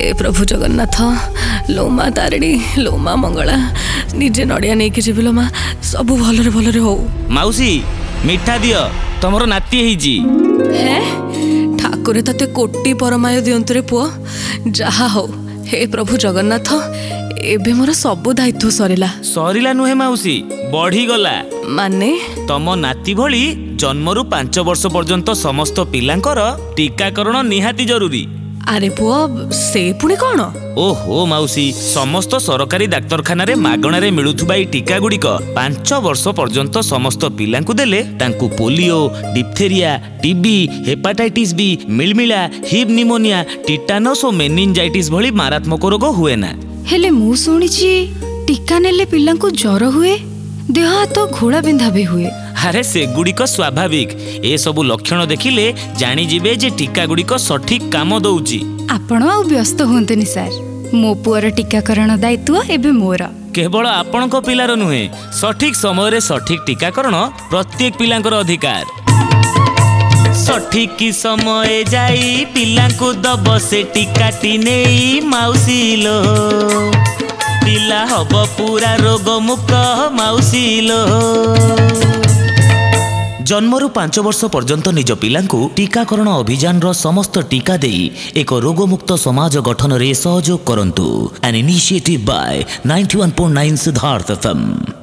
हे प्रभु जगन्नाथ लो माँ तारिणी लो माँ मंगला निजे नड़िया नहीं कि लो माँ सब भलरे भलरे हो। माउसी मिठा दियो तमरो नाती हेजी। हे ठाकुर तते कोटी परमाय दियंतु रे पुओ जहा हो। हे प्रभु जगन्नाथ एबे मोर सब दायित्व सरिला नुहे माउसी बढ़ी गला माने तम नाती भली जन्मरू 5 वर्ष पर्यंत समस्त पिलांकर टीकाकरण निहाती जरूरी। अरे पुओ से पुणी कौन? ओहो माउसी समस्त सरकारी डाक्तरखाना रे मागणारे मिलुथुबा ई टीका गुड़िक 5 वर्ष पर्यंत समस्त पिलांकु देले तांकु polio diphtheria TB hepatitis B मिलमिला हिप निमोनिया टिटानस और मेनिंजाइटिस भली मारात्मक रोग हुए ना। हेले मु सुनिछि टीका नेले पिलांकु ज्वर हुए देह हाथ घोड़ा बिंधा भी हुए। अरे से गुड़िक स्वाभाविक ए सबु लक्षण देखिले जानी जिबे जे टीका गुड़िक सठिक काम दउची। आपण आ व्यस्त होंतनी सर मो पुअर टीकाकरण दायित्व एबे मोर। केवल आपणको पिलार नुहे सठिक समय रे सठिक टीकाकरण प्रत्येक पिलांकर अधिकार। सठिक समय जाई पिलांकु दब से टीकाटी नेई माउसी लो पिला हब पूरा रोग मुक्त माउसी लो। जन्मरू 5 वर्ष पर्यंत निज पिलांकु टीकाकरण अभियान रो समस्त टीका देई एक रोगमुक्त समाज गठन रे सहयोग करंतु। An initiative by 91.9 Siddharth FM।